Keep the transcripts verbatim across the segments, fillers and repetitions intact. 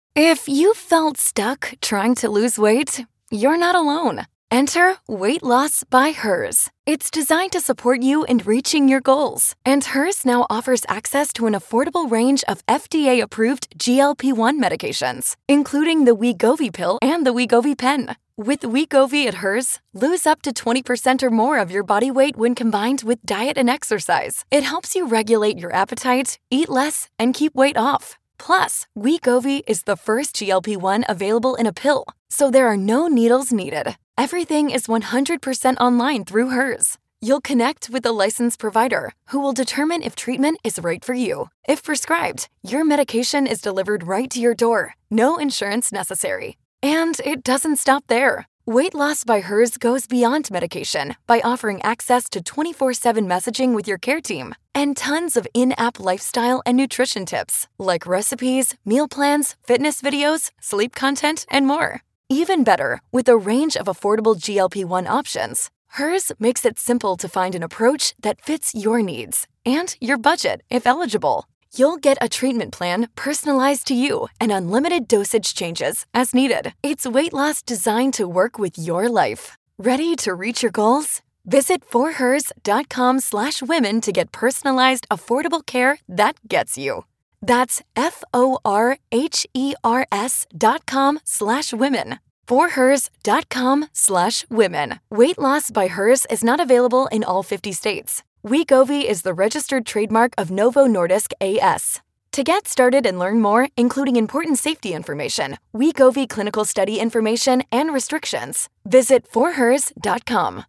If you felt stuck trying to lose weight, you're not alone. Enter Weight Loss by Hers. It's designed to support you in reaching your goals. And Hers now offers access to an affordable range of F D A-approved G L P one medications, including the Wegovy pill and the Wegovy pen. With Wegovy at Hers, lose up to twenty percent or more of your body weight when combined with diet and exercise. It helps you regulate your appetite, eat less, and keep weight off. Plus, Wegovy is the first G L P one available in a pill, so there are no needles needed. Everything is one hundred percent online through Hers. You'll connect with a licensed provider who will determine if treatment is right for you. If prescribed, your medication is delivered right to your door. No insurance necessary. And it doesn't stop there. Weight Loss by Hers goes beyond medication by offering access to twenty-four seven messaging with your care team and tons of in-app lifestyle and nutrition tips like recipes, meal plans, fitness videos, sleep content, and more. Even better, with a range of affordable G L P one options, Hers makes it simple to find an approach that fits your needs and your budget if eligible. You'll get a treatment plan personalized to you and unlimited dosage changes as needed. It's weight loss designed to work with your life. Ready to reach your goals? Visit forhers.com slash women to get personalized, affordable care that gets you. That's F-O-R-H-E-R-S dot com slash women. forhers.com slash women. Weight Loss by Hers is not available in all fifty states. Wegovy is the registered trademark of Novo Nordisk A S. To get started and learn more, including important safety information, Wegovy clinical study information, and restrictions, visit forhers dot com.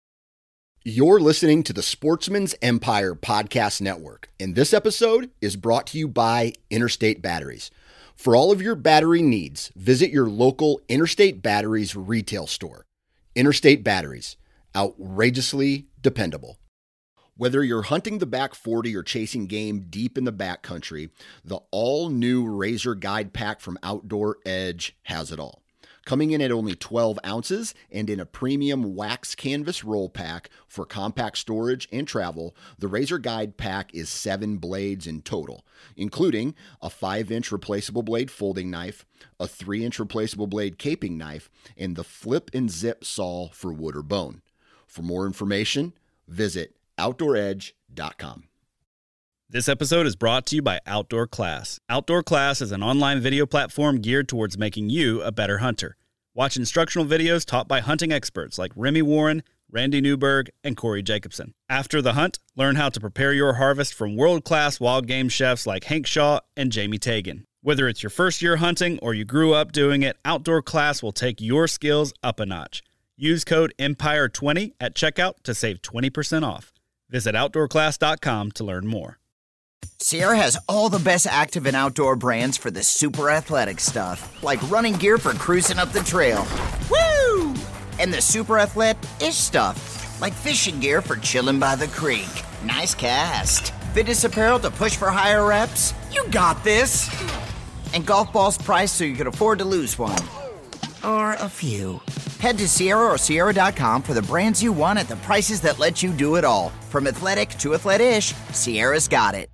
You're listening to the Sportsman's Empire Podcast Network, and this episode is brought to you by Interstate Batteries. For all of your battery needs, visit your local Interstate Batteries retail store. Interstate Batteries, outrageously dependable. Whether you're hunting the back forty or chasing game deep in the backcountry, the all-new Razor Guide Pack from Outdoor Edge has it all. Coming in at only twelve ounces and in a premium wax canvas roll pack for compact storage and travel, the Razor Guide Pack is seven blades in total, including a five inch replaceable blade folding knife, a three inch replaceable blade caping knife, and the flip and zip saw for wood or bone. For more information, visit outdoor edge dot com. This episode is brought to you by Outdoor Class. Outdoor Class is an online video platform geared towards making you a better hunter. Watch instructional videos taught by hunting experts like Remy Warren, Randy Newberg, and Corey Jacobson. After the hunt, learn how to prepare your harvest from world-class wild game chefs like Hank Shaw and Jamie Tagan. Whether it's your first year hunting or you grew up doing it, Outdoor Class will take your skills up a notch. Use code Empire twenty at checkout to save twenty percent off. Visit outdoor class dot com to learn more. Sierra has all the best active and outdoor brands for the super athletic stuff, like running gear for cruising up the trail. Woo! And the super athlete-ish stuff, like fishing gear for chilling by the creek. Nice cast. Fitness apparel to push for higher reps. You got this. And golf balls priced so you can afford to lose one. Or a few. Head to Sierra or Sierra dot com for the brands you want at the prices that let you do it all. From athletic to athlete-ish, Sierra's got it.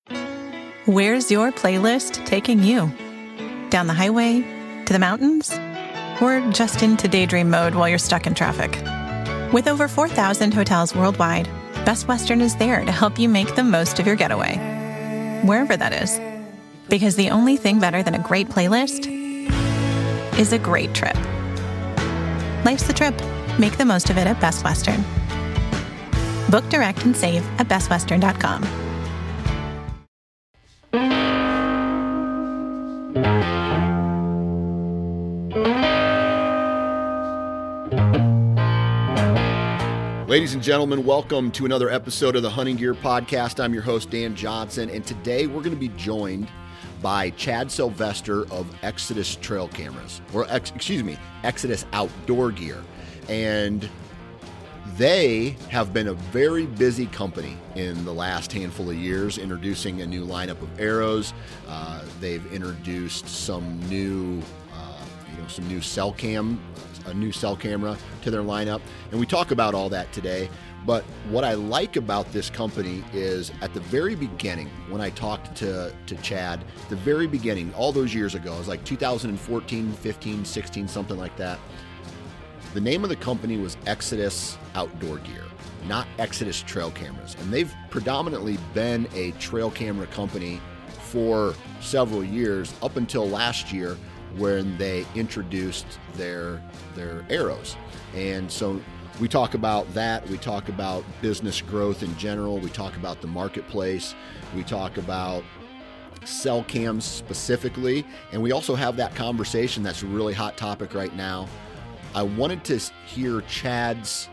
Where's your playlist taking you? Down the highway? To the mountains? Or just into daydream mode while you're stuck in traffic? With over four thousand hotels worldwide, Best Western is there to help you make the most of your getaway. Wherever that is. Because the only thing better than a great playlist is a great trip. Life's the trip. Make the most of it at Best Western. Book direct and save at best western dot com. Ladies and gentlemen, welcome to another episode of the Hunting Gear Podcast. I'm your host, Dan Johnson, and today we're going to be joined by Chad Sylvester of Exodus Trail Cameras, or ex- excuse me, Exodus Outdoor Gear. And they have been a very busy company in the last handful of years, introducing a new lineup of arrows. Uh, they've introduced some new uh, you you know, some new cell cam, a new cell camera to their lineup. And we talk about all that today. But what I like about this company is at the very beginning, when I talked to, to Chad, the very beginning, all those years ago, it was like two thousand fourteen, fifteen, sixteen, something like that. The name of the company was Exodus Outdoor Gear, not Exodus Trail Cameras. And they've predominantly been a trail camera company for several years, up until last year when they introduced their, their arrows. And so we talk about that. We talk about business growth in general. We talk about the marketplace. We talk about cell cams specifically. And we also have that conversation that's a really hot topic right now. I wanted to hear Chad's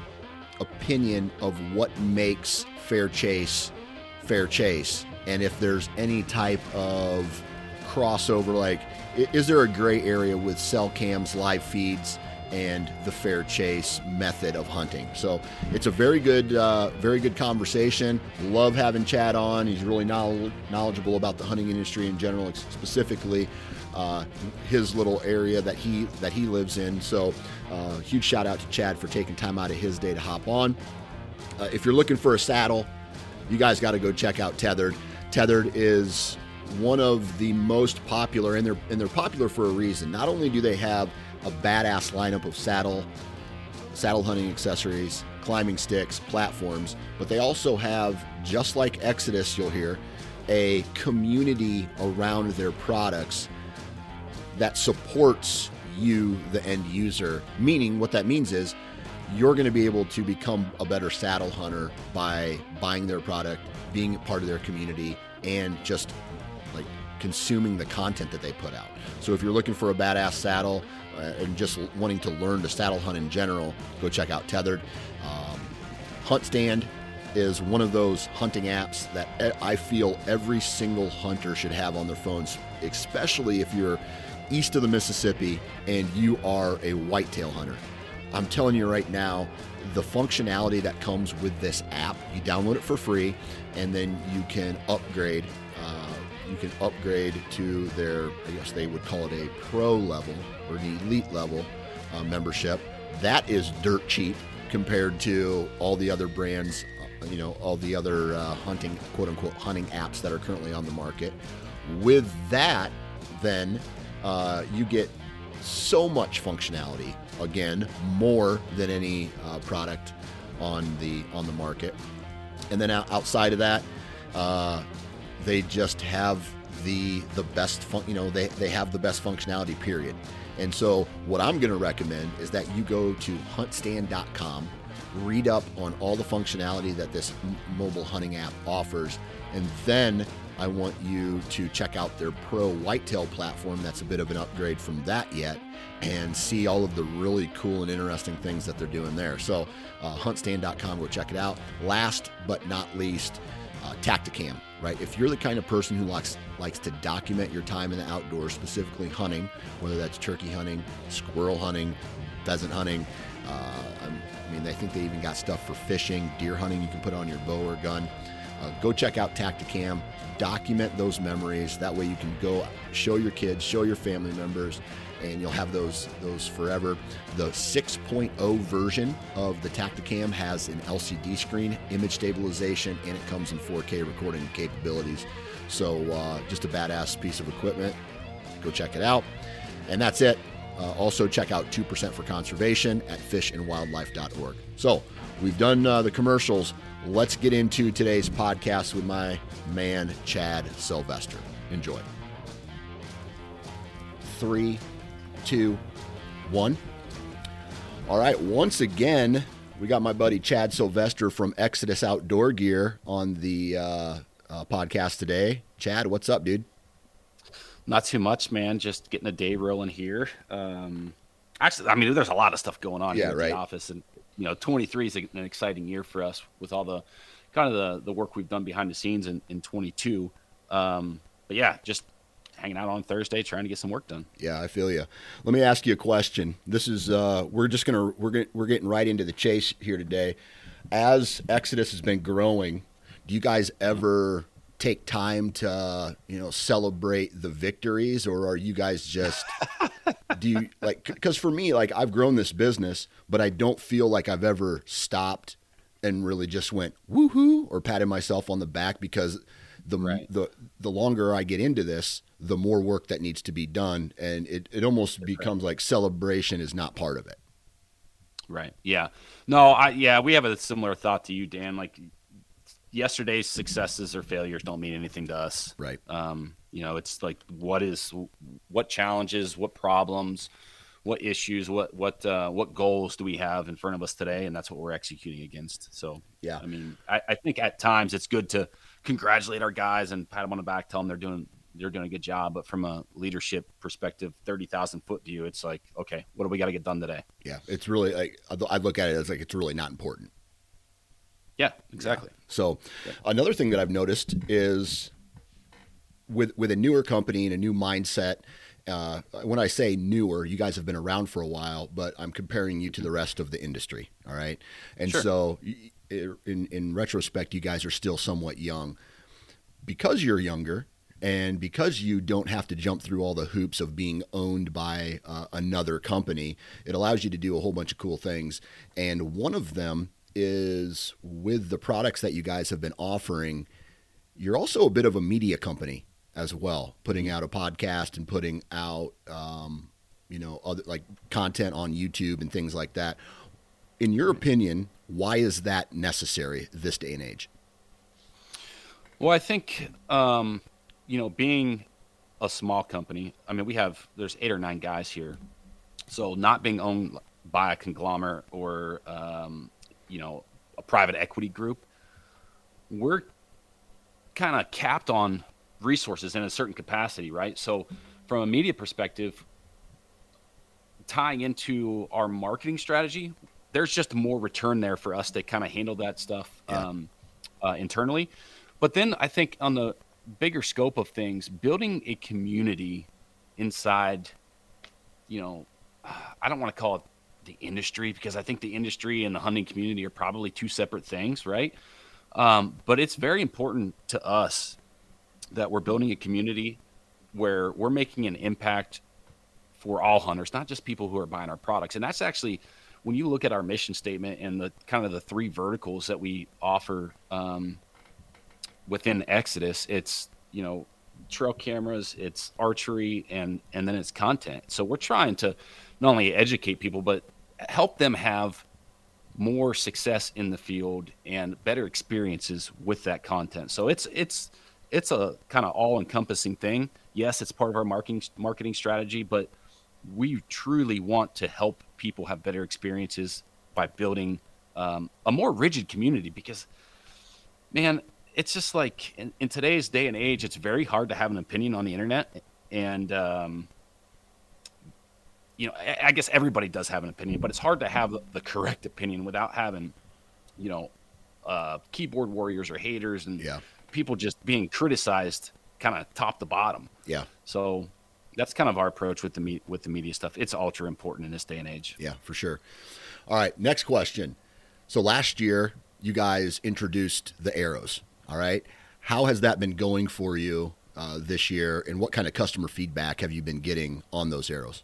opinion of what makes fair chase fair chase. And if there's any type of crossover, like, is there a gray area with cell cams, live feeds, and the fair chase method of hunting? So it's a very good, uh, very good conversation. Love having Chad on. He's really knowledgeable about the hunting industry in general, specifically uh, his little area that he that he lives in. So uh, huge shout out to Chad for taking time out of his day to hop on. Uh, if you're looking for a saddle, you guys got to go check out Tethered. Tethered is one of the most popular, and they're and they're popular for a reason. Not only do they have a badass lineup of saddle, saddle hunting accessories, climbing sticks, platforms, but they also have, just like Exodus, you'll hear, a community around their products that supports you, the end user. Meaning, what that means is you're going to be able to become a better saddle hunter by buying their product, being a part of their community, and just like consuming the content that they put out. So if you're looking for a badass saddle uh, and just wanting to learn to saddle hunt in general, go check out Tethered. Um, Hunt Stand is one of those hunting apps that I feel every single hunter should have on their phones, especially if you're east of the Mississippi and you are a whitetail hunter. I'm telling you right now, the functionality that comes with this app, you download it for free, and then you can upgrade. Uh, you can upgrade to their, I guess they would call it a pro level or an elite level uh, membership. That is dirt cheap compared to all the other brands, uh, you know, all the other uh, hunting, quote unquote, hunting apps that are currently on the market. With that, then uh, you get so much functionality. Again, more than any uh, product on the on the market. And then outside of that, uh, they just have the the best fun, you know, they, they have the best functionality, period. And so what I'm going to recommend is that you go to hunt stand dot com, read up on all the functionality that this m- mobile hunting app offers, and then I want you to check out their Pro Whitetail platform. That's a bit of an upgrade from that yet, and see all of the really cool and interesting things that they're doing there. So uh, hunt stand dot com, go check it out. Last but not least, uh, Tactacam, right? If you're the kind of person who likes likes to document your time in the outdoors, specifically hunting, whether that's turkey hunting, squirrel hunting, pheasant hunting, uh, I mean, I think they even got stuff for fishing, deer hunting you can put on your bow or gun. Uh, go check out Tactacam, document those memories. That way you can go show your kids, show your family members, and you'll have those those forever. The six point oh version of the Tactacam has an L C D screen, image stabilization, and it comes in four K recording capabilities. So uh, just a badass piece of equipment. Go check it out. And that's it. Uh, also check out two percent for Conservation at fish and wildlife dot org. So we've done uh, the commercials. Let's get into today's podcast with my man, Chad Sylvester. Enjoy. Three, two, one. All right. Once again, we got my buddy Chad Sylvester from Exodus Outdoor Gear on the uh, uh, podcast today. Chad, what's up, dude? Not too much, man. Just getting a day rolling here. Um, actually, I mean, there's a lot of stuff going on yeah, here at right. the office, and you know, twenty-three is an exciting year for us with all the kind of the, the work we've done behind the scenes in, in twenty-two. Um, but yeah, just hanging out on Thursday, trying to get some work done. Yeah, I feel you. Let me ask you a question. This is uh, we're just gonna we're gonna, we're getting right into the chase here today. As Exodus has been growing, do you guys ever take time to, you know, celebrate the victories, or are you guys just do you like, because for me, like I've grown this business, but I don't feel like I've ever stopped and really just went woohoo or patted myself on the back, because the, right. the, the longer I get into this, the more work that needs to be done. And it, it almost That's becomes right. like celebration is not part of it. Right. Yeah. No, I, yeah, we have a similar thought to you, Dan. Like yesterday's successes or failures don't mean anything to us. Right. Um, you know, it's like, what is, what challenges, what problems, what issues, what, what, uh, what goals do we have in front of us today? And that's what we're executing against. So, yeah, I mean, I, I think at times it's good to congratulate our guys and pat them on the back, tell them they're doing, they're doing a good job. But from a leadership perspective, thirty thousand foot view, it's like, okay, what do we got to get done today? Yeah. It's really like, I look at it as like, it's really not important. Yeah, exactly. Yeah. So yeah. Another thing that I've noticed is with, with a newer company and a new mindset, uh, when I say newer, you guys have been around for a while, but I'm comparing you to the rest of the industry. All right. And sure. so in, in retrospect, you guys are still somewhat young. Because you're younger, and because you don't have to jump through all the hoops of being owned by uh, another company, it allows you to do a whole bunch of cool things. And one of them is with the products that you guys have been offering, you're also a bit of a media company as well, putting out a podcast and putting out, um, you know, other like content on YouTube and things like that. In your opinion, why is that necessary this day and age? Well, I think, um, you know, being a small company, I mean, we have, there's eight or nine guys here. So not being owned by a conglomerate or, um, you know, a private equity group, we're kind of capped on resources in a certain capacity, right? So from a media perspective, tying into our marketing strategy, there's just more return there for us to kind of handle that stuff yeah. um, uh, internally. But then I think on the bigger scope of things, building a community inside, you know, I don't want to call it the industry, because I think the industry and the hunting community are probably two separate things, right? Um, but it's very important to us that we're building a community where we're making an impact for all hunters, not just people who are buying our products. And that's actually, when you look at our mission statement and the kind of the three verticals that we offer um, within Exodus, it's, you know, trail cameras, it's archery, and and then it's content. So we're trying to not only educate people, but help them have more success in the field and better experiences with that content. So it's it's it's a kind of all-encompassing thing. Yes, it's part of our marketing marketing strategy, but we truly want to help people have better experiences by building um, a more rigid community, because, man, it's just like in, in today's day and age, it's very hard to have an opinion on the internet. And, um, you know, I, I guess everybody does have an opinion, but it's hard to have the, the correct opinion without having, you know, uh, keyboard warriors or haters and yeah. people just being criticized kind of top to bottom. Yeah. So that's kind of our approach with the me- with the media stuff. It's ultra important in this day and age. Yeah, for sure. All right, next question. So last year, you guys introduced the arrows. All right. How has that been going for you uh, this year, and what kind of customer feedback have you been getting on those arrows?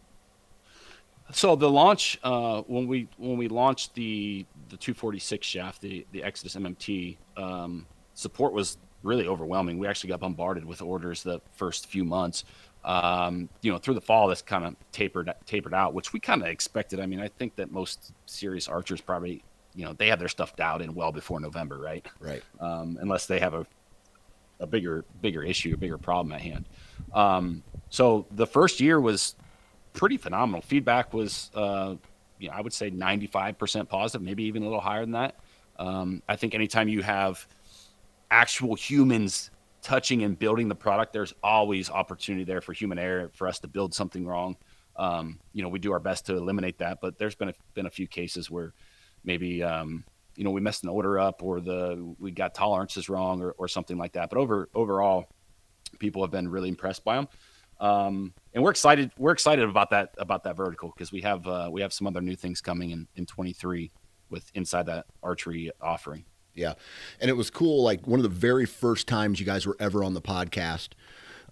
So the launch, uh, when we when we launched the the two forty-six shaft, the the Exodus M M T, um, support was really overwhelming. We actually got bombarded with orders the first few months. Um, you know, through the fall, that's kind of tapered tapered out, which we kind of expected. I mean, I think that most serious archers probably, you know, they have their stuff dialed in well before November, right? Right. Um, unless they have a a bigger bigger issue, a bigger problem at hand. Um, so the first year was pretty phenomenal. Feedback was, uh, you know, I would say ninety-five percent positive, maybe even a little higher than that. Um, I think anytime you have actual humans touching and building the product, there's always opportunity there for human error, for us to build something wrong. Um, you know, we do our best to eliminate that, but there's been a, been a few cases where maybe, um, you know, we messed an order up, or the, we got tolerances wrong, or, or something like that. But over, overall, people have been really impressed by them. Um, and we're excited, we're excited about that, about that vertical, because we have, uh, we have some other new things coming in, in twenty-three with inside that archery offering. Yeah. And it was cool. Like one of the very first times you guys were ever on the podcast,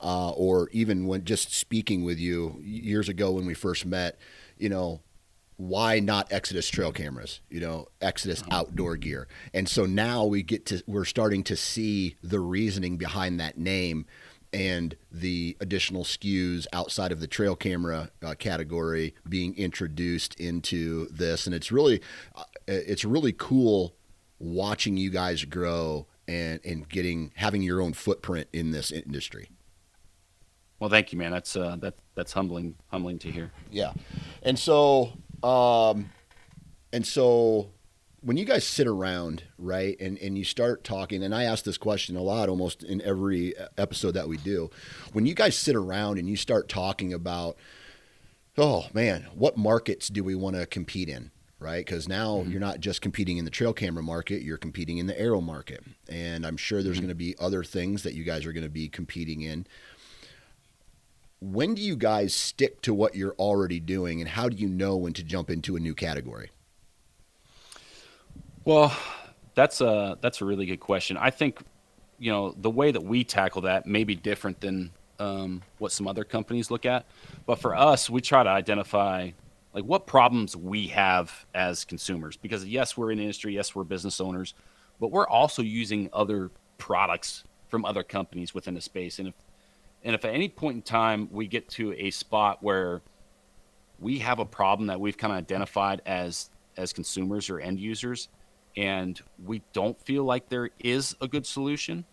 uh, or even when just speaking with you years ago when we first met, you know, why not Exodus trail cameras, you know, Exodus outdoor gear. And so now we get to, we're starting to see the reasoning behind that name and the additional S K Us outside of the trail camera uh, category being introduced into this. And it's really, uh, it's really cool watching you guys grow and, and getting, having your own footprint in this industry. Well, thank you, man. That's, uh, that, that's humbling, humbling to hear. Yeah. And so, um, and so when you guys sit around, right, and, and you start talking, and I ask this question a lot, almost in every episode that we do, when you guys sit around and you start talking about, oh man, what markets do we want to compete in? Right? Because now mm-hmm. you're not just competing in the trail camera market, you're competing in the aero market. And I'm sure there's mm-hmm. going to be other things that you guys are going to be competing in. When do you guys stick to what you're already doing, and how do you know when to jump into a new category? Well, that's a, that's a really good question. I think, you know, the way that we tackle that may be different than um, what some other companies look at. But for us, we try to identify like what problems we have as consumers, because yes, we're in the industry. Yes, we're business owners, but we're also using other products from other companies within the space. And if, and if at any point in time we get to a spot where we have a problem that we've kind of identified as, as consumers or end users, and we don't feel like there is a good solution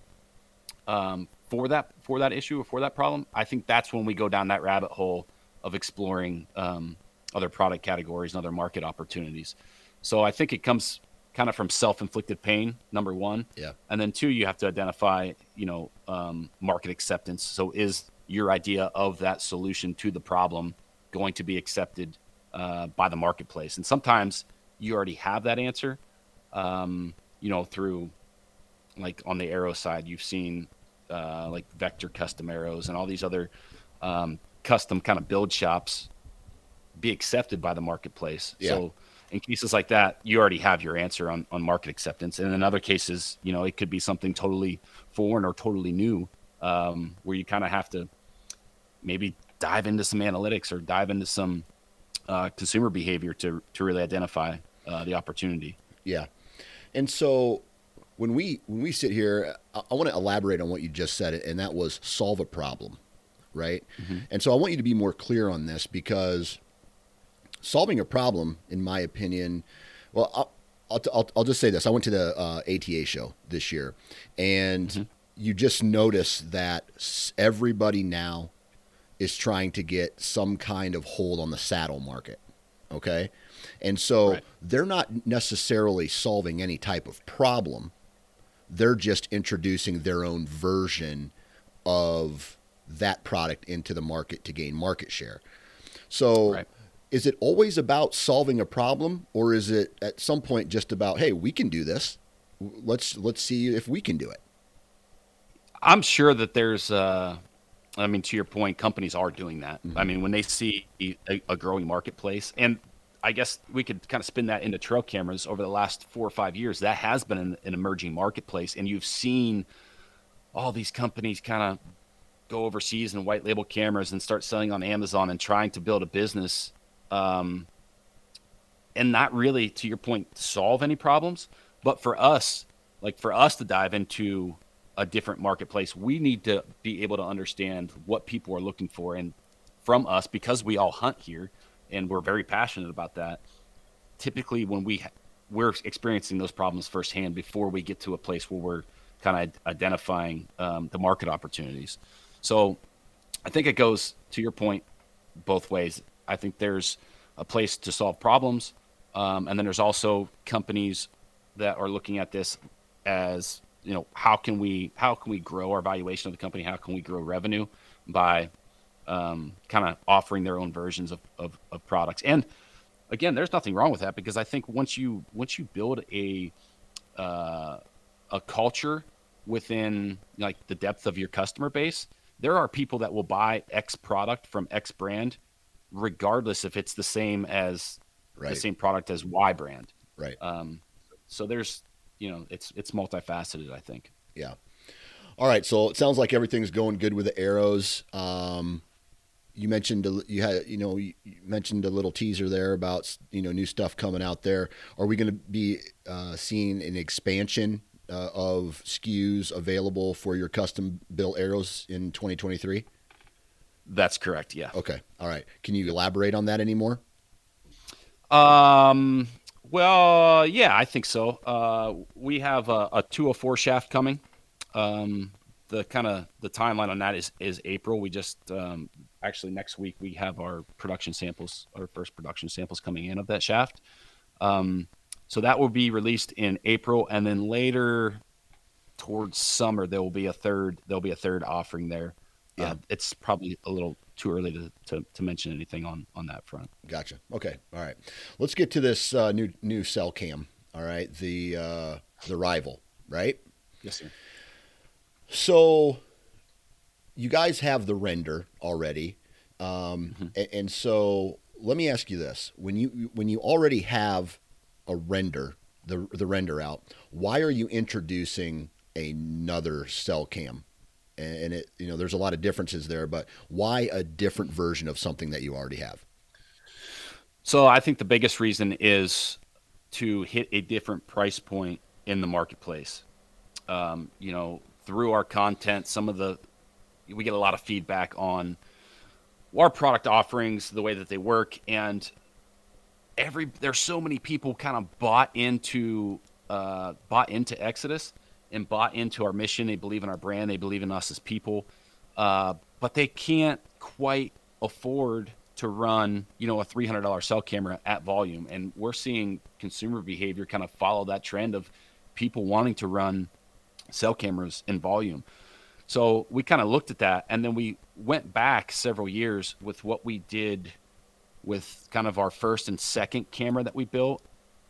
um, for that, for that issue or for that problem, I think that's when we go down that rabbit hole of exploring um, other product categories and other market opportunities. So I think it comes kind of from self-inflicted pain, number one. Yeah. And then two, you have to identify, you know, um, market acceptance. So is your idea of that solution to the problem going to be accepted uh, by the marketplace? And sometimes you already have that answer, um, you know, through like on the aero side, you've seen uh, like Vector custom arrows and all these other um, custom kind of build shops be accepted by the marketplace. Yeah. So in cases like that, you already have your answer on, on market acceptance. And in other cases, you know, it could be something totally foreign or totally new, um, where you kind of have to maybe dive into some analytics or dive into some uh, consumer behavior to, to really identify uh, the opportunity. Yeah. And so when we, when we sit here, I, I want to elaborate on what you just said, and that was solve a problem. Right. Mm-hmm. And so I want you to be more clear on this, because solving a problem, in my opinion, well, I'll, I'll, I'll, I'll just say this. I went to the uh, A T A show this year, and mm-hmm. you just notice that everybody now is trying to get some kind of hold on the saddle market. Okay. And so right. they're not necessarily solving any type of problem. They're just introducing their own version of that product into the market to gain market share. So right. is it always about solving a problem, or is it at some point just about, hey, we can do this. Let's, let's see if we can do it. I'm sure that there's, uh, I mean, to your point, companies are doing that. Mm-hmm. I mean, when they see a, a growing marketplace, and I guess we could kind of spin that into trail cameras over the last four or five years, that has been an, an emerging marketplace. And you've seen all these companies kind of go overseas and white label cameras and start selling on Amazon and trying to build a business, um, and not really, to your point, solve any problems. But for us, like for us to dive into a different marketplace, we need to be able to understand what people are looking for. And from us, because we all hunt here and we're very passionate about that, typically when we we're experiencing those problems firsthand before we get to a place where we're kind of identifying um, the market opportunities. So I think it goes, to your point, both ways. I think there's a place to solve problems. Um, and then there's also companies that are looking at this as, you know, how can we, how can we grow our valuation of the company? How can we grow revenue by um, kind of offering their own versions of, of, of products? And again, there's nothing wrong with that, because I think once you, once you build a, uh, a culture within like the depth of your customer base, there are people that will buy X product from X brand, regardless if it's the same as right. the same product as Y brand. Right. Um, so there's, you know, it's, it's multifaceted, I think. Yeah. All right, so it sounds like everything's going good with the arrows. Um, you mentioned you had you know you mentioned a little teaser there about you know new stuff coming out there. Are we going to be uh, seeing an expansion uh, of S K Us available for your custom built arrows in twenty twenty-three? That's correct. Yeah. Okay. All right. Can you elaborate on that anymore? Um. Well, yeah, I think so. Uh, we have a, a two oh four shaft coming. Um, the kind of the timeline on that is is April. We just um, actually next week we have our production samples, our first production samples coming in of that shaft. Um, so that will be released in April, and then later towards summer there will be a third. There'll be a third offering there. Yeah, uh, it's probably a little too early to, to, to mention anything on, on that front. Gotcha. Okay. All right. Let's get to this uh, new new cell cam. All right. The uh, the Rival, right? Yes, sir. So you guys have the render already, um, mm-hmm. and, and so let me ask you this: when you when you already have a render, the the render out, why are you introducing another cell cam? And it, you know, there's a lot of differences there, but why a different version of something that you already have? So I think the biggest reason is to hit a different price point in the marketplace. Um, you know, through our content, some of the, we get a lot of feedback on our product offerings, the way that they work. And every, there's so many people kind of bought into, uh, bought into Exodus and bought into our mission. They believe in our brand. They believe in us as people, uh, but they can't quite afford to run, you know, a three hundred dollars cell camera at volume. And we're seeing consumer behavior kind of follow that trend of people wanting to run cell cameras in volume. So we kind of looked at that, and then we went back several years with what we did with kind of our first and second camera that we built,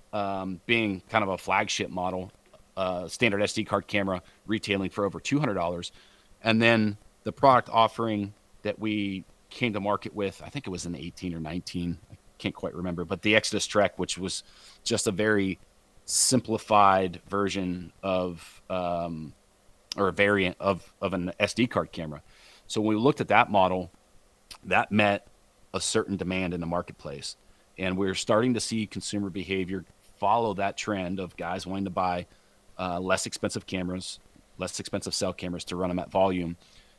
um, being kind of a flagship model. Uh, standard S D card camera retailing for over two hundred dollars. And then the product offering that we came to market with, I think it was in eighteen or nineteen, I can't quite remember, but the Exodus Trek, which was just a very simplified version of, um, or a variant of, of an S D card camera. So when we looked at that model, that met a certain demand in the marketplace. And we're starting to see consumer behavior follow that trend of guys wanting to buy Uh, less expensive cameras, less expensive cell cameras to run them at volume.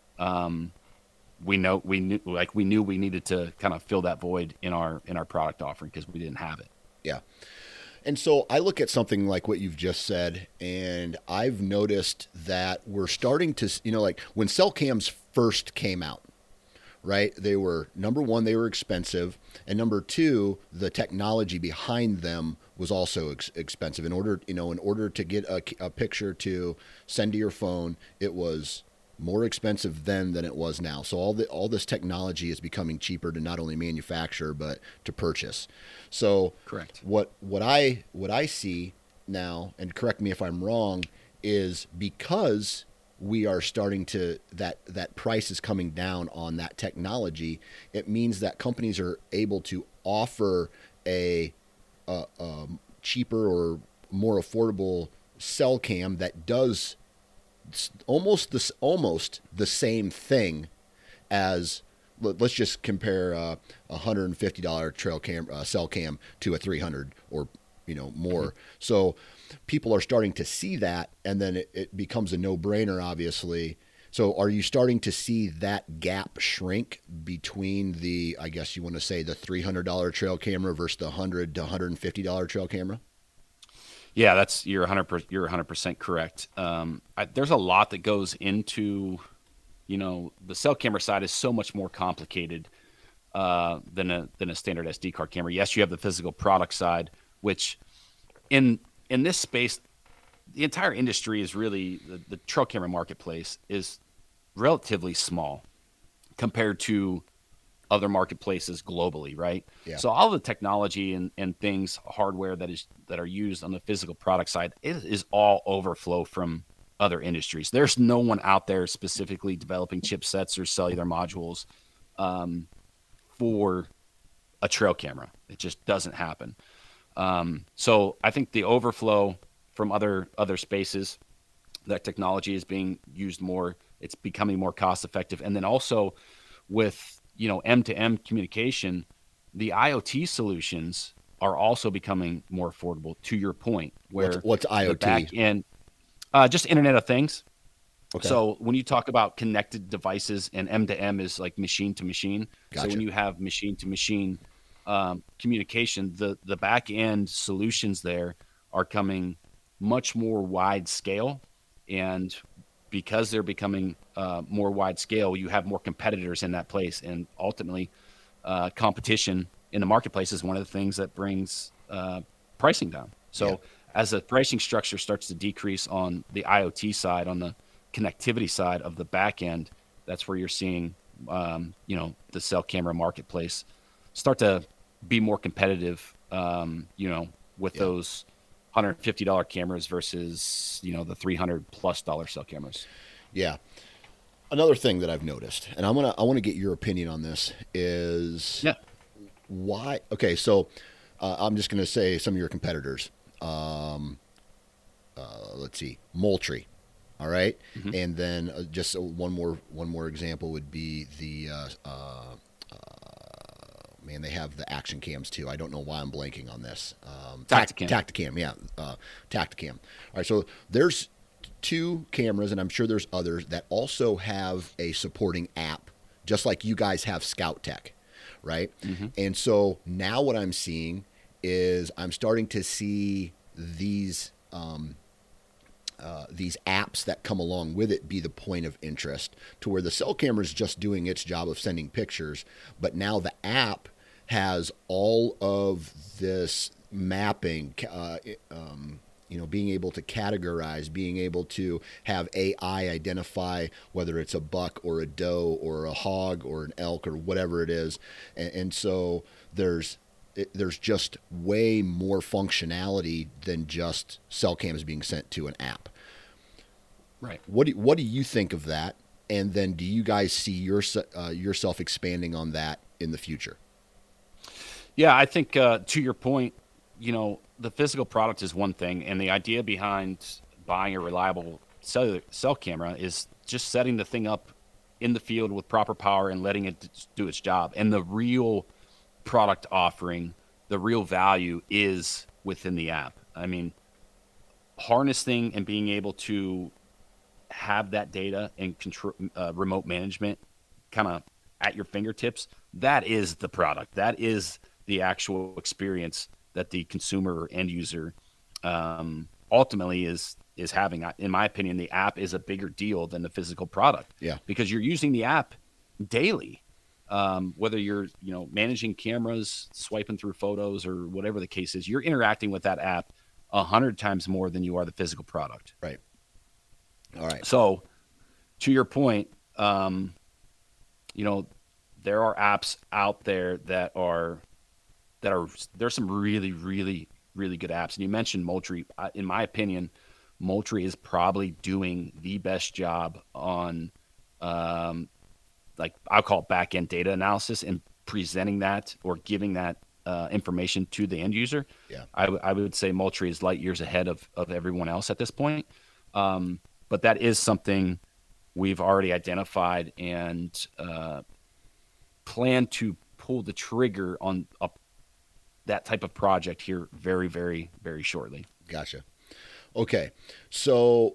Um, we know we knew like we knew we needed to kind of fill that void in our in our product offering because we didn't have it. Yeah, and so I look at something like what you've just said, and I've noticed that we're starting to, you know, like when cell cams first came out, right? They were, number one, they were expensive, and number two, the technology behind them was also ex- expensive. In order, you know, in order to get a, a picture to send to your phone, it was more expensive then than it was now. So all the all this technology is becoming cheaper to not only manufacture but to purchase. So correct. What what I what I see now, and correct me if I'm wrong, is because we are starting to that that price is coming down on that technology, it means that companies are able to offer a a, a cheaper or more affordable cell cam that does almost this almost the same thing as, let's just compare a one hundred fifty dollars trail cam uh, cell cam to a three hundred or you know more. Mm-hmm. So people are starting to see that, and then it, it becomes a no-brainer, obviously. So are you starting to see that gap shrink between the, I guess you want to say, the three hundred dollars trail camera versus the one hundred to one hundred fifty dollars trail camera? Yeah, that's you're one hundred percent, you're one hundred percent correct. Um, I, there's a lot that goes into, you know, the cell camera side is so much more complicated uh, than a than a standard S D card camera. Yes, you have the physical product side, which in in this space, the entire industry is really the, the trail camera marketplace is relatively small compared to other marketplaces globally, right? Yeah. So all the technology and, and things, hardware that is that are used on the physical product side, it is all overflow from other industries. There's no one out there specifically developing chipsets or cellular modules um, for a trail camera. It just doesn't happen. Um, so I think the overflow from other other spaces that technology is being used more. It's becoming more cost effective. And then also with, you know, M to M communication, the IoT solutions are also becoming more affordable, to your point, where What's, what's I O T? The back end, uh, just Internet of Things. Okay. So when you talk about connected devices, and M to M is like machine to machine. Gotcha. So when you have machine to machine um, communication, the, the back end solutions there are coming much more wide scale. And because they're becoming uh, more wide scale, you have more competitors in that place. And ultimately, uh, competition in the marketplace is one of the things that brings uh, pricing down. So yeah. as the pricing structure starts to decrease on the IoT side, on the connectivity side of the back end, that's where you're seeing, um, you know, the cell camera marketplace start to be more competitive, um, you know, with yeah. those one hundred fifty dollars cameras versus, you know, the three hundred plus dollar cell cameras. Yeah. Another thing that I've noticed, and I'm gonna I want to get your opinion on this, is yeah. why? Okay, so uh, I'm just gonna say some of your competitors. Um, uh, let's see, Moultrie. All right, mm-hmm. and then uh, just one more one more example would be the uh, uh, uh, man. They have the action cams too. I don't know why I'm blanking on this. Um, Tacticam. Tacticam, yeah, uh, Tacticam. All right, so there's two cameras, and I'm sure there's others that also have a supporting app, just like you guys have Scout Tech, right? Mm-hmm. And so now what I'm seeing is I'm starting to see these. Um, Uh, these apps that come along with it be the point of interest, to where the cell camera is just doing its job of sending pictures, but now the app has all of this mapping, uh, um, you know, being able to categorize, being able to have A I identify whether it's a buck or a doe or a hog or an elk or whatever it is. And, and so there's It, there's just way more functionality than just cell cams being sent to an app. Right. What do, what do you think of that? And then do you guys see your, uh, yourself expanding on that in the future? Yeah, I think uh, to your point, you know, the physical product is one thing, and the idea behind buying a reliable cell, cell camera is just setting the thing up in the field with proper power and letting it do its job. And the real product offering, the real value is within the app. I mean, harnessing and being able to have that data and control, uh, remote management kind of at your fingertips, that is the product. That is the actual experience that the consumer or end user um, ultimately is is having. In my opinion, the app is a bigger deal than the physical product. Yeah. Because you're using the app daily. Um, whether you're, you know, managing cameras, swiping through photos, or whatever the case is, you're interacting with that app a hundred times more than you are the physical product. Right. All right. So to your point, um, you know, there are apps out there that are, that are, there's some really, really, really good apps. And you mentioned Moultrie. In my opinion, Moultrie is probably doing the best job on, um, like I'll call it back end data analysis and presenting that or giving that uh, information to the end user. Yeah, I, w- I would say Moultrie is light years ahead of, of everyone else at this point. Um, but that is something we've already identified and uh, plan to pull the trigger on a, that type of project here very, very, very shortly. Gotcha. Okay. So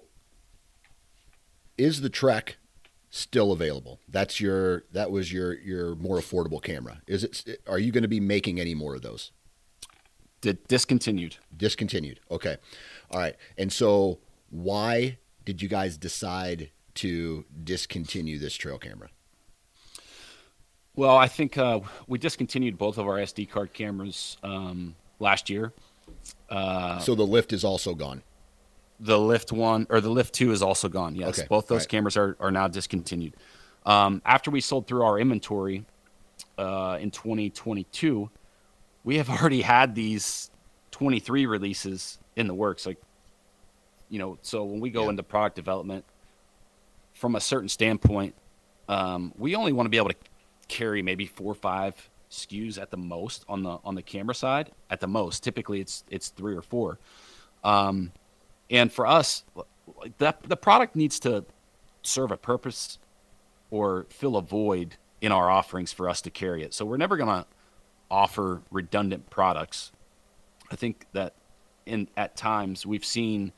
is the Trek still available? That's your, that was your, your more affordable camera. Is it, are you going to be making any more of those? Did discontinued. Discontinued. Okay. All right. And so why did you guys decide to discontinue this trail camera? Well, I think uh, we discontinued both of our S D card cameras um, last year. Uh, so the Lift is also gone. The Lift one or the Lift two is also gone. Yes, okay. Both those right. cameras are, are now discontinued. Um, after we sold through our inventory uh, in twenty twenty-two, we have already had these twenty-three releases in the works. Like, you know, so when we go yeah. into product development, from a certain standpoint, um, we only want to be able to carry maybe four or five S K Us at the most on the on the camera side. At the most, typically it's it's three or four. Um, and for us, like that the product needs to serve a purpose or fill a void in our offerings for us to carry it. So we're never going to offer redundant products. I think that in at times we've seen,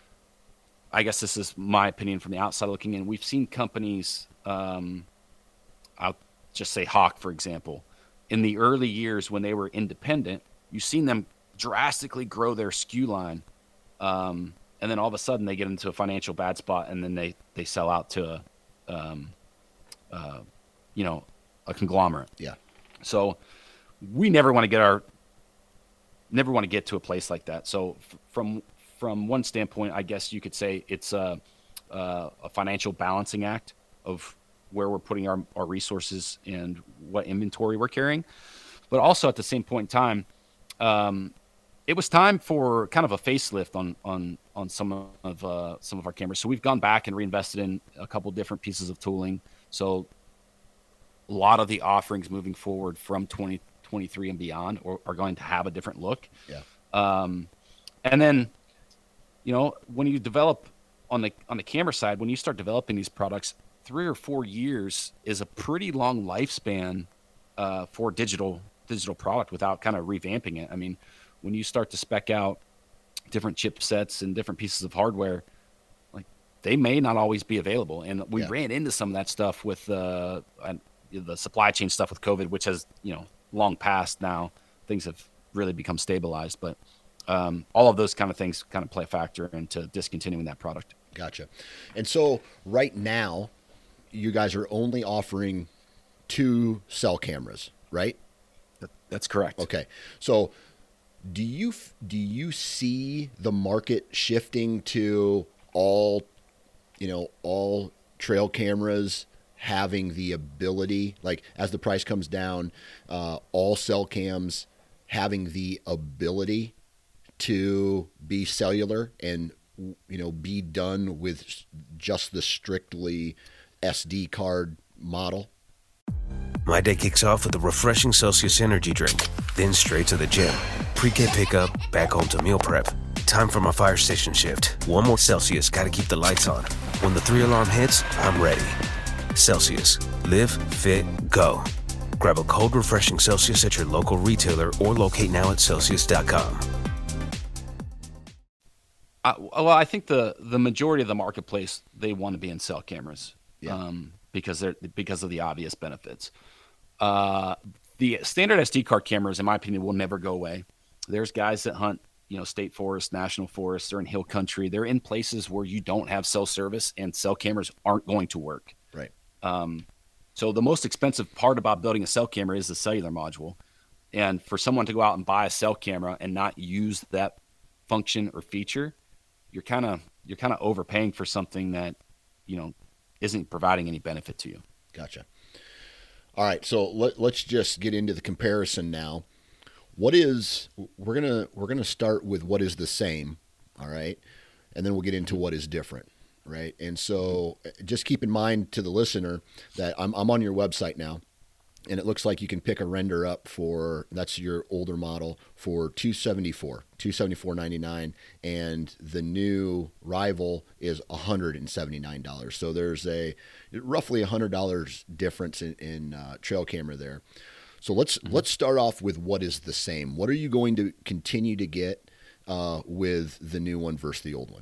I guess this is my opinion from the outside looking in, we've seen companies, um, I'll just say Hawk, for example, in the early years when they were independent, you've seen them drastically grow their S K U line. Um, and then all of a sudden they get into a financial bad spot, and then they, they sell out to a, um, uh, you know, a conglomerate. Yeah. So we never want to get our, never want to get to a place like that. So f- from, from one standpoint, I guess you could say it's a, a, a financial balancing act of where we're putting our, our resources and what inventory we're carrying. But also at the same point in time, um, it was time for kind of a facelift on, on, on some of, uh, some of our cameras. So we've gone back and reinvested in a couple different pieces of tooling. So a lot of the offerings moving forward from twenty twenty-three and beyond are, are going to have a different look. Yeah. Um, and then, you know, when you develop on the, on the camera side, when you start developing these products, three or four years is a pretty long lifespan uh, for digital, digital product without kind of revamping it. I mean, when you start to spec out different chipsets and different pieces of hardware, like they may not always be available. And we yeah. ran into some of that stuff with uh, the supply chain stuff with COVID, which has, you know, long past now. Things have really become stabilized, but um, all of those kind of things kind of play a factor into discontinuing that product. Gotcha. And so right now, you guys are only offering two cell cameras, right? That's correct. Okay. So do you do you see the market shifting to all, you know, all trail cameras having the ability, like as the price comes down, uh, all cell cams having the ability to be cellular and, you know, be done with just the strictly S D card model? My day kicks off with a refreshing Celsius energy drink, then straight to the gym. Pre-K pickup, back home to meal prep. Time for my fire station shift. One more Celsius, gotta keep the lights on. When the three alarm hits, I'm ready. Celsius. Live, fit, go. Grab a cold, refreshing Celsius at your local retailer or locate now at Celsius dot com. Uh, well, I think the, the majority of the marketplace, they want to be in cell cameras. Yeah. Um, because they're because of the obvious benefits. Uh, the standard S D card cameras, in my opinion, will never go away. There's guys that hunt, you know, state forests, national forests, they're in hill country. They're in places where you don't have cell service and cell cameras aren't going to work. Right. Um, so the most expensive part about building a cell camera is the cellular module. And for someone to go out and buy a cell camera and not use that function or feature, you're kind of you're kind of overpaying for something that, you know, isn't providing any benefit to you. Gotcha. All right, so let, let's just get into the comparison now. What is we're gonna we're gonna start with what is the same, all right, and then we'll get into what is different, right? And so just keep in mind to the listener that I'm I'm on your website now, and it looks like you can pick a render up for, that's your older model, for two seventy-four, two seventy-four ninety-nine, and the new Rival is one hundred seventy-nine dollars. So there's a roughly one hundred dollars difference in, in uh, trail camera there. So let's mm-hmm. let's start off with what is the same. What are you going to continue to get uh, with the new one versus the old one?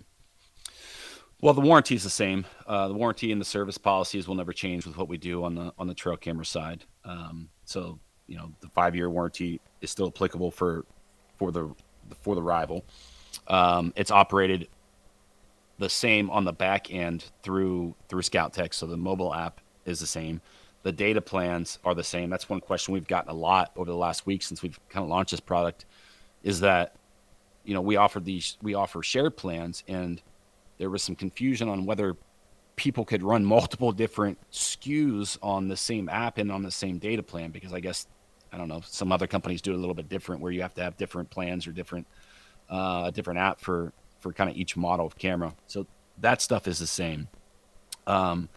Well, the warranty is the same. Uh, the warranty and the service policies will never change with what we do on the on the trail camera side. Um, so, you know, the five-year warranty is still applicable for for the for the Rival. Um, it's operated the same on the back end through through Scout Tech. So the mobile app is the same. The data plans are the same. That's one question we've gotten a lot over the last week since we've kind of launched this product, is that, you know, we offer these we offer shared plans, and there was some confusion on whether people could run multiple different S K Us on the same app and on the same data plan, because I guess, I don't know, some other companies do it a little bit different where you have to have different plans or different uh, different app for, for kind of each model of camera. So that stuff is the same. Um,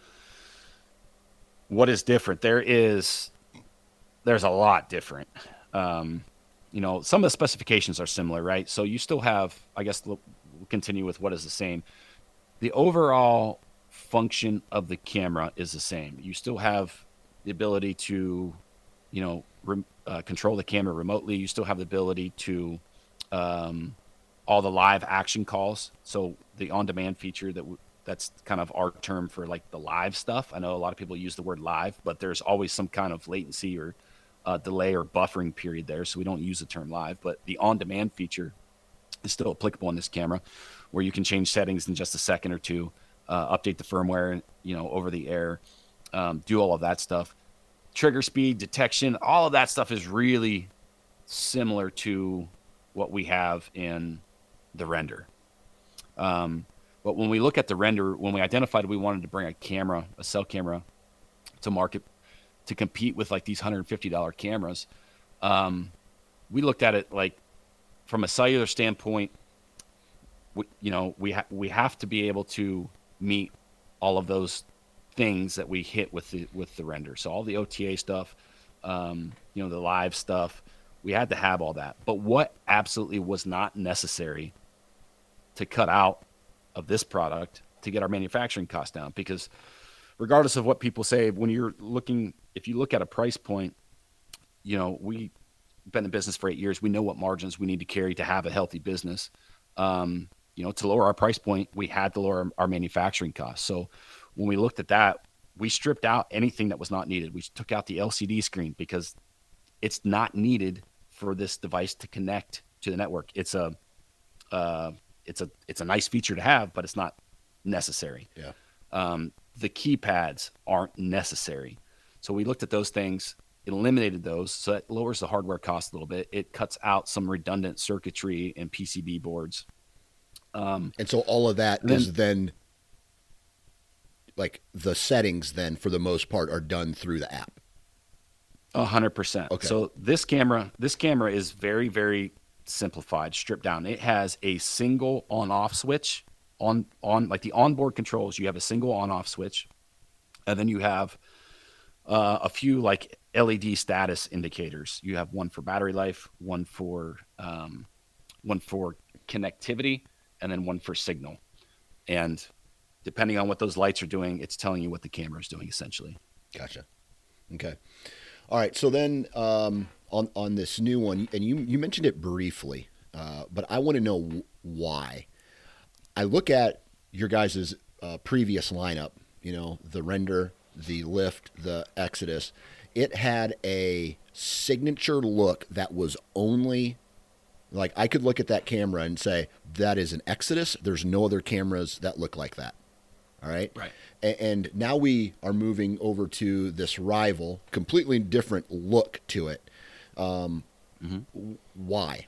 what is different? There is, there's a lot different. Um, you know, some of the specifications are similar, right? So you still have, I guess we'll continue with what is the same. the overall function of the camera is the same. You still have the ability to, you know, re- uh, control the camera remotely. You still have the ability to um, all the live action calls. So the on-demand feature that w- that's kind of our term for like the live stuff. I know a lot of people use the word live, but there's always some kind of latency or uh, delay or buffering period there. So we don't use the term live, but the on-demand feature is still applicable in this camera, where you can change settings in just a second or two, uh, update the firmware, you know, over the air, um, do all of that stuff. Trigger speed, detection, all of that stuff is really similar to what we have in the Render. Um, but when we look at the Render, when we identified we wanted to bring a camera, a cell camera to market to compete with like these one hundred fifty dollars cameras, um, we looked at it like from a cellular standpoint, we, you know, we, ha- we have to be able to meet all of those things that we hit with the with the Render. So all the O T A stuff, um, you know, the live stuff, we had to have all that. But what absolutely was not necessary to cut out of this product to get our manufacturing costs down? Because regardless of what people say, when you're looking, if you look at a price point, you know, we've been in business for eight years. We know what margins we need to carry to have a healthy business. Um, you know, to lower our price point, we had to lower our manufacturing costs. So when we looked at that, we stripped out anything that was not needed. We took out the L C D screen because it's not needed for this device to connect to the network. It's a, uh, it's a, it's a nice feature to have, but it's not necessary. Yeah. Um, the keypads aren't necessary. So we looked at those things, eliminated those. So that lowers the hardware cost a little bit. It cuts out some redundant circuitry and P C B boards. Um, and so all of that then, is then like the settings then for the most part are done through the app. A hundred percent. Okay. So this camera, this camera is very, very simplified, stripped down. It has a single on off switch on, on like the onboard controls. You have a single on off switch, and then you have uh, a few like L E D status indicators. You have one for battery life, one for, um, one for connectivity, and then one for signal. And depending on what those lights are doing, it's telling you what the camera is doing essentially. Gotcha. Okay. All right. So then um, on, on this new one, and you, you mentioned it briefly, uh, but I want to know why. I look at your guys' uh, previous lineup, you know, the Render, the Lift, the Exodus. It had a signature look that was only like, I could look at that camera and say, that is an Exodus. There's no other cameras that look like that. All right. Right. A- and now we are moving over to this Rival, completely different look to it. Um, mm-hmm. Why?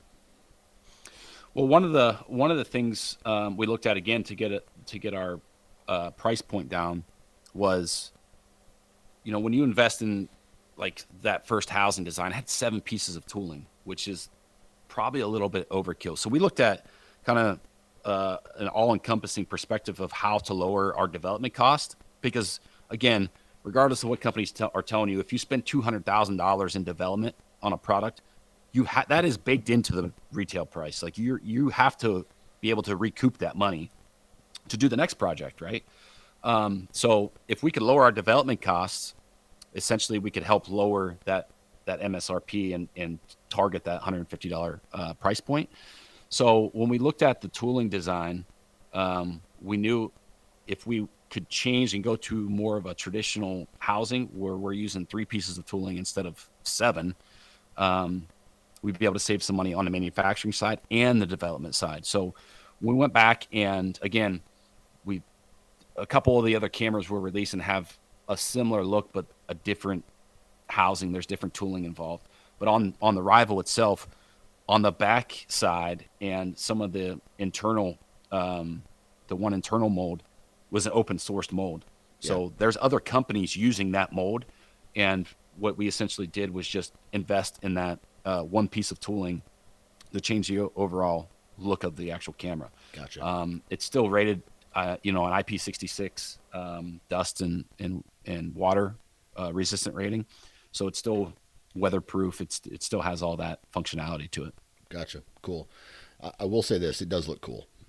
Well, one of the, one of the things um, we looked at again to get it, to get our uh, price point down was, you know, when you invest in like that first housing design, it had seven pieces of tooling, which is probably a little bit overkill. So we looked at kind of uh, an all-encompassing perspective of how to lower our development cost. Because again, regardless of what companies t- are telling you, if you spend two hundred thousand dollars in development on a product, you ha- that is baked into the retail price. Like you you have to be able to recoup that money to do the next project, right? Um, so if we could lower our development costs, essentially we could help lower that that M S R P and, and target that one hundred fifty dollars uh, price point. So when we looked at the tooling design, um, we knew if we could change and go to more of a traditional housing where we're using three pieces of tooling instead of seven, um, we'd be able to save some money on the manufacturing side and the development side. So we went back and again, we a couple of the other cameras were released and have a similar look, but a different housing. There's different tooling involved. But on, on the Rival itself, on the back side and some of the internal, um, the one internal mold was an open sourced mold. Yeah. So there's other companies using that mold. And what we essentially did was just invest in that uh, one piece of tooling to change the overall look of the actual camera. Gotcha. Um, it's still rated, uh, you know, an I P sixty-six um, dust and, and, and water uh, resistant rating. So it's still weatherproof. It's it still has all that functionality to it. Gotcha. Cool. I, I will say this: it does look cool.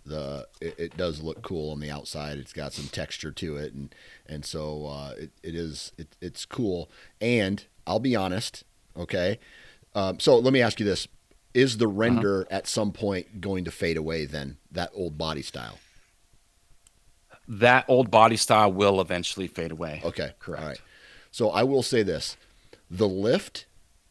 The it, it does look cool on the outside. It's got some texture to it, and and so uh, it it is it, it's cool. And I'll be honest, okay. Um, so let me ask you this: is the render uh-huh. at some point going to fade away? Then that old body style. That old body style will eventually fade away. Okay, correct. All right. So I will say this: the lift,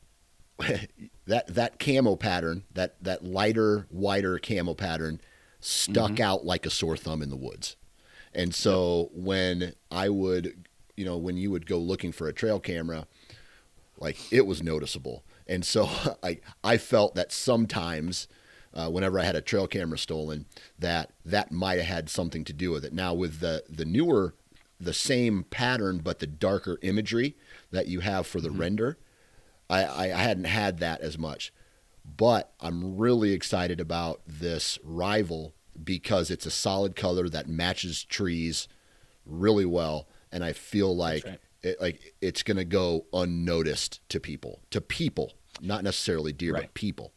that that camo pattern, that that lighter, wider camo pattern, stuck mm-hmm. out like a sore thumb in the woods. And so yep. when I would, you know, when you would go looking for a trail camera, like it was noticeable. And so I I felt that sometimes. Uh, whenever I had a trail camera stolen, that that might have had something to do with it. Now with the, the newer, the same pattern, but the darker imagery that you have for the mm-hmm. render, I, I, I hadn't had that as much. But I'm really excited about this Rival because it's a solid color that matches trees really well. And I feel like, right. it, like it's going to go unnoticed to people, to people, not necessarily deer, right. but people.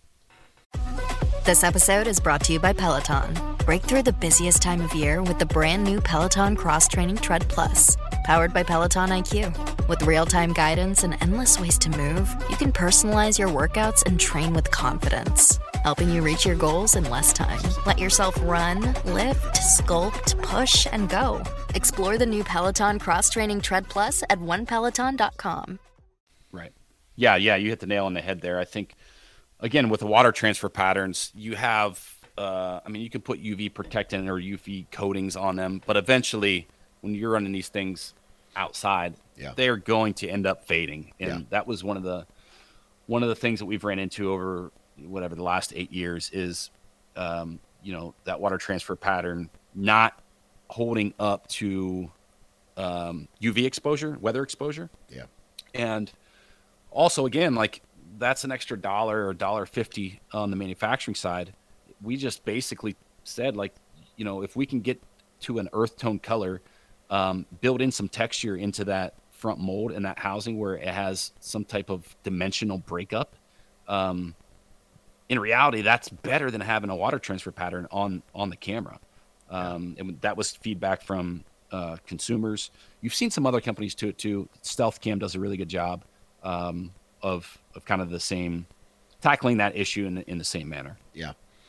This episode is brought to you by Peloton. Break through the busiest time of year with the brand new Peloton Cross Training Tread Plus. Powered by Peloton I Q. With real-time guidance and endless ways to move, you can personalize your workouts and train with confidence, helping you reach your goals in less time. Let yourself run, lift, sculpt, push, and go. Explore the new Peloton Cross Training Tread Plus at one peloton dot com. Right. Yeah, yeah, you hit the nail on the head there. I think, again, with the water transfer patterns, you have, uh, I mean, you can put U V protectant or U V coatings on them, but eventually when you're running these things outside, yeah. they're going to end up fading. And yeah. that was one of the, one of the things that we've ran into over whatever the last eight years is, um, you know, that water transfer pattern not holding up to um, U V exposure, weather exposure. Yeah. And also, again, like, that's an extra dollar or dollar fifty on the manufacturing side. We just basically said, like, you know, if we can get to an earth tone color, um, build in some texture into that front mold and that housing where it has some type of dimensional breakup. Um, in reality, that's better than having a water transfer pattern on, on the camera. Um, and that was feedback from uh, consumers. You've seen some other companies do it too. Stealth Cam does a really good job. Um, of of kind of the same, tackling that issue in the, in the same manner. Yeah.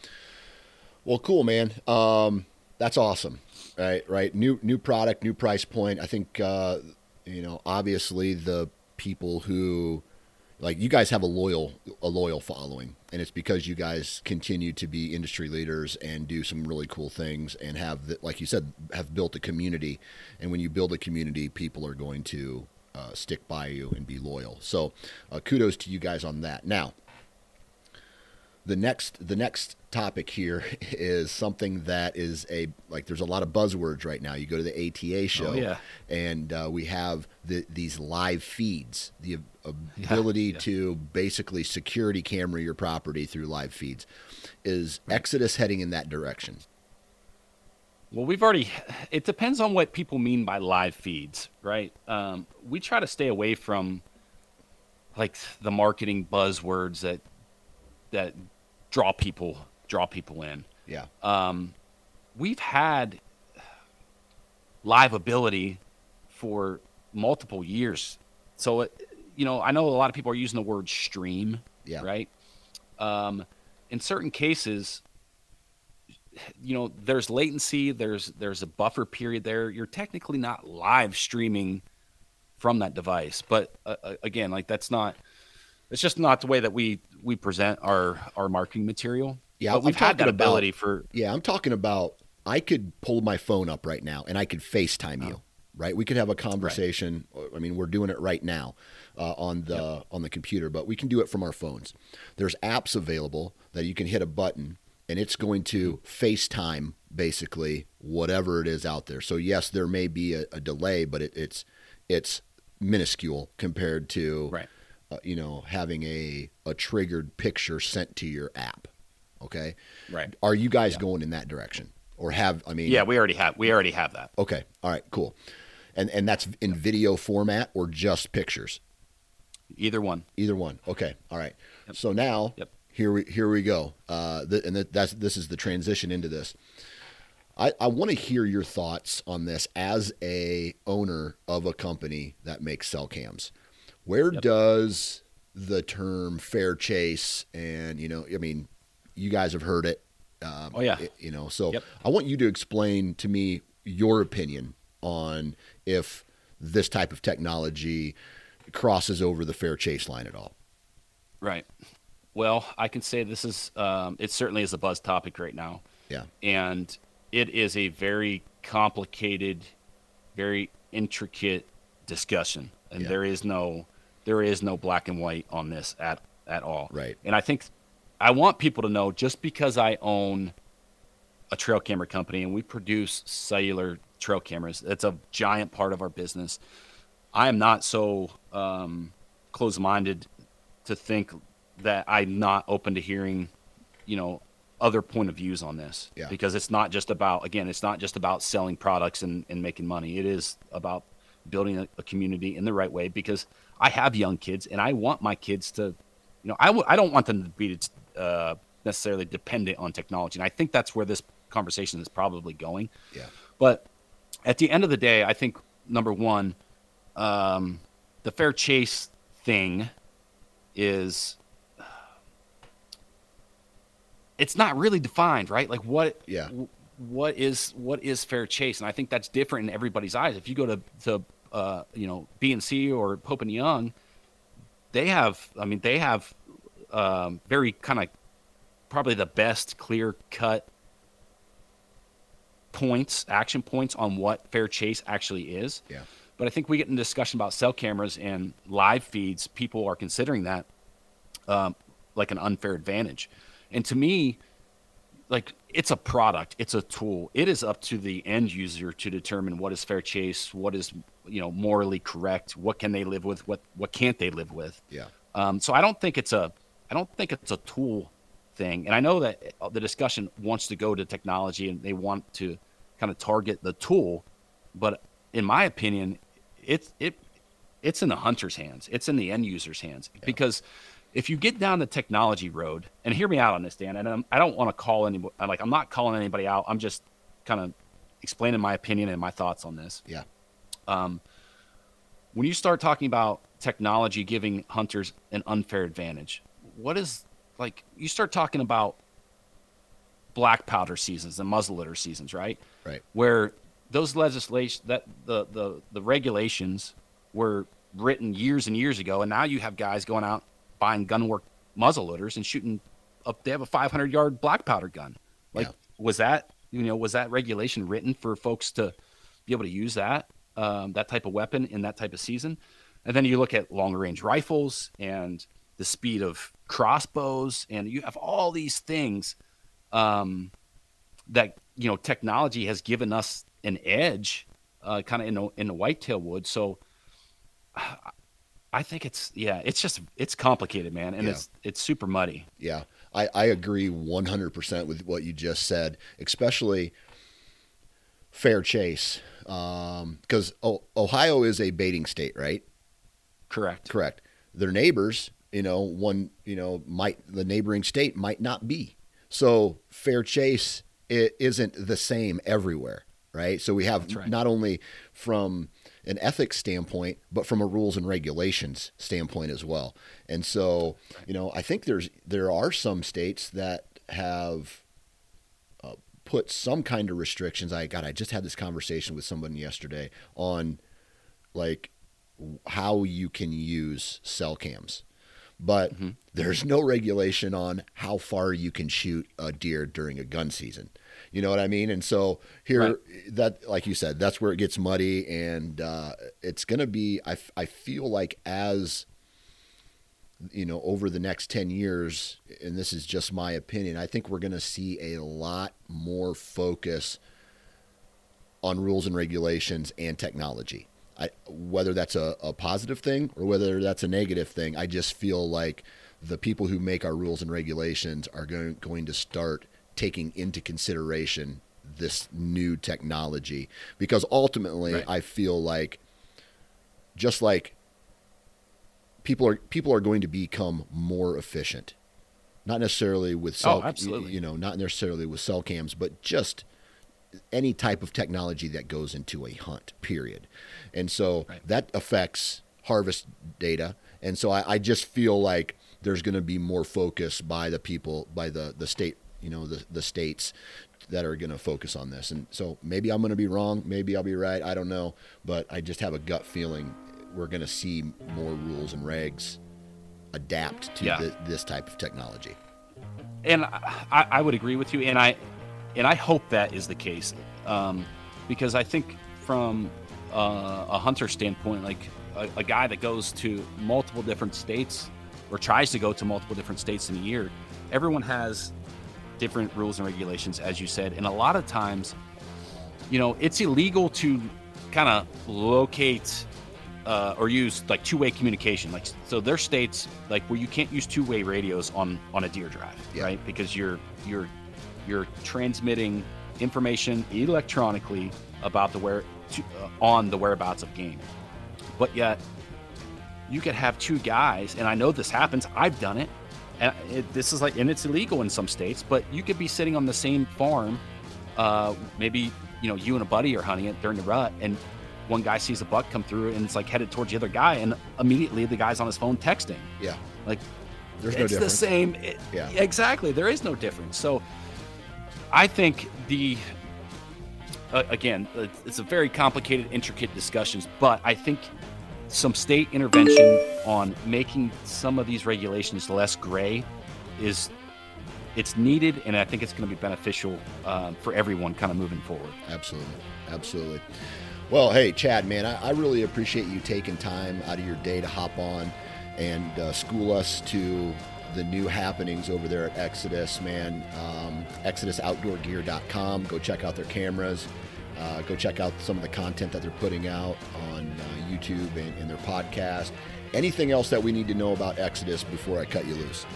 Well, cool, man. Um, that's awesome. Right. Right. New, new product, new price point. I think, uh, you know, obviously the people who, like, you guys have a loyal, a loyal following, and it's because you guys continue to be industry leaders and do some really cool things and have, the, like you said, have built a community. And when you build a community, people are going to, Uh, stick by you and be loyal. So uh, kudos to you guys on that. Now, the next the next topic here is something that is a, like, there's a lot of buzzwords right now. You go to the A T A show, oh, yeah. and uh, we have the, these live feeds, the ability yeah, yeah. to basically security camera your property through live feeds. Is right. Exodus heading in that direction? Well, we've already, it depends on what people mean by live feeds, right? Um, we try to stay away from, like, the marketing buzzwords that, that draw people, draw people in. Yeah. Um, we've had live ability for multiple years. So, it, you know, I know a lot of people are using the word stream, yeah. right? Um, in certain cases, you know, there's latency, there's there's a buffer period there. You're technically not live streaming from that device, but uh, again, like, that's not, it's just not the way that we we present our our marketing material. Yeah, but we've I'm had that about, ability for. Yeah, I'm talking about, I could pull my phone up right now and I could FaceTime oh. you, right? We could have a conversation. Right. I mean, we're doing it right now uh, on the yep. on the computer, but we can do it from our phones. There's apps available that you can hit a button, and it's going to FaceTime basically whatever it is out there. So yes, there may be a, a delay, but it, it's it's minuscule compared to right. uh, you know, having a a triggered picture sent to your app. Okay, right. Are you guys yeah. going in that direction, or have? I mean, yeah, we already have. We already have that. Okay, all right, cool. And and that's in yep. video format or just pictures? Either one. Either one. Okay, all right. Yep. So now. Yep. Here we here we go, uh, the, and the, that's this is the transition into this. I, I want to hear your thoughts on this as a owner of a company that makes cell cams. Where yep. does the term fair chase and, you know, I mean, you guys have heard it. Um, oh, yeah. It, you know, so yep. I want you to explain to me your opinion on if this type of technology crosses over the fair chase line at all. Right. Well, I can say this is, um, it certainly is a buzz topic right now. Yeah. And it is a very complicated, very intricate discussion. And yeah. there is no, there is no black and white on this at, at all. Right. And I think I want people to know, just because I own a trail camera company and we produce cellular trail cameras, it's a giant part of our business. I am not so um, closed-minded to think that I'm not open to hearing, you know, other point of views on this. Yeah. Because it's not just about, again, it's not just about selling products and, and making money. It is about building a, a community in the right way, because I have young kids and I want my kids to, you know, I w- I don't want them to be uh, necessarily dependent on technology. And I think that's where this conversation is probably going. Yeah. But at the end of the day, I think, number one, um, the fair chase thing is, it's not really defined, right? Like what, yeah. w- what is, what is fair chase? And I think that's different in everybody's eyes. If you go to, to, uh, you know, B and C or Pope and Young, they have, I mean, they have, um, very kind of probably the best clear cut points, action points on what fair chase actually is. Yeah. But I think we get in discussion about cell cameras and live feeds. People are considering that um, like an unfair advantage. And to me, like, it's a product, it's a tool. It is up to the end user to determine what is fair chase, what is, you know, morally correct, what can they live with, what what can't they live with. Yeah. Um, so I don't think it's a I don't think it's a tool thing. And I know that the discussion wants to go to technology and they want to kind of target the tool, but in my opinion, it's it it's in the hunter's hands. It's in the end user's hands. Yeah. Because if you get down the technology road, and hear me out on this, Dan, and I'm, I don't want to call anybody, like, I'm not calling anybody out. I'm just kind of explaining my opinion and my thoughts on this. Yeah. Um, when you start talking about technology giving hunters an unfair advantage, what is, like, you start talking about black powder seasons and muzzleloader seasons, right? Right. Where those legislation, that the, the, the regulations were written years and years ago, and now you have guys going out buying gunwork muzzleloaders and shooting up. They have a five hundred yard black powder gun. Like, yeah. was that, you know, was that regulation written for folks to be able to use that, um, that type of weapon in that type of season? And then you look at long range rifles and the speed of crossbows, and you have all these things um, that, you know, technology has given us an edge uh, kind of in the, in the whitetail wood. So I think it's, yeah, it's just, it's complicated, man. And yeah. it's, it's super muddy. Yeah. I, I agree one hundred percent with what you just said, especially fair chase. Um, cause o- Ohio is a baiting state, right? Correct. Correct. Their neighbors, you know, one, you know, might, the neighboring state might not be. So fair chase, it isn't the same everywhere. Right. So we have right. not only from an ethics standpoint, but from a rules and regulations standpoint as well. And so, you know, I think there's, there are some states that have uh, put some kind of restrictions. I God, I just had this conversation with someone yesterday on like how you can use cell cams, but mm-hmm. there's no regulation on how far you can shoot a deer during a gun season. You know what I mean? And so here, right. that, like you said, that's where it gets muddy, and uh, it's going to be, I, I feel like as, you know, over the next ten years, and this is just my opinion, I think we're going to see a lot more focus on rules and regulations and technology. I, whether that's a, a positive thing or whether that's a negative thing, I just feel like the people who make our rules and regulations are going, going to start taking into consideration this new technology, because ultimately right. I feel like just like people are, people are going to become more efficient, not necessarily with cell, oh, absolutely. you know, not necessarily with cell cams, but just any type of technology that goes into a hunt, period. And so right. that affects harvest data. And so I, I just feel like there's going to be more focus by the people, by the, the state, you know, the, the states that are going to focus on this. And so maybe I'm going to be wrong. Maybe I'll be right. I don't know. But I just have a gut feeling we're going to see more rules and regs adapt to yeah. the, this type of technology. And I, I would agree with you. And I, and I hope that is the case. Um, because I think from uh, a hunter standpoint, like a, a guy that goes to multiple different states or tries to go to multiple different states in a year, everyone has different rules and regulations, as you said. And a lot of times, you know, it's illegal to kind of locate uh, or use like two-way communication. Like, so there's states like where you can't use two-way radios on, on a deer drive, yeah. right? Because you're, you're, you're transmitting information electronically about the where to, uh, on the whereabouts of game. But yet you could have two guys, and I know this happens. I've done it. And it, this is like, and it's illegal in some states, but you could be sitting on the same farm. Uh, maybe, you know, you and a buddy are hunting it during the rut, and one guy sees a buck come through and it's like headed towards the other guy, and immediately the guy's on his phone texting. Yeah. Like, there's it's no difference. the same. It, yeah. Exactly. There is no difference. So I think the, uh, again, it's a very complicated, intricate discussions, but I think some state intervention on making some of these regulations less gray is it's needed, and I think it's going to be beneficial uh, for everyone kind of moving forward. Absolutely. Absolutely. Well, hey, Chad, man, I, I really appreciate you taking time out of your day to hop on and uh, school us to the new happenings over there at Exodus, man. Um, exodus outdoor gear dot com. Go check out their cameras. Uh, go check out some of the content that they're putting out on uh, YouTube and, and their podcast. Anything else that we need to know about Exodus before I cut you loose?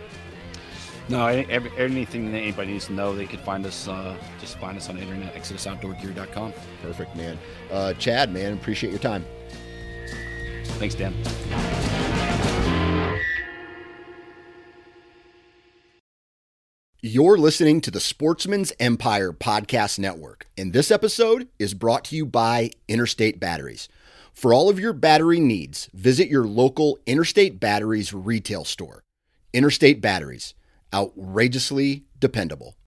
No, every, anything that anybody needs to know, they could find us, uh, just find us on the internet, exodus outdoor gear dot com. Perfect, man. Uh, Chad, man, appreciate your time. Thanks, Dan. You're listening to the Sportsman's Empire Podcast Network, and this episode is brought to you by Interstate Batteries. For all of your battery needs, visit your local Interstate Batteries retail store. Interstate Batteries, outrageously dependable.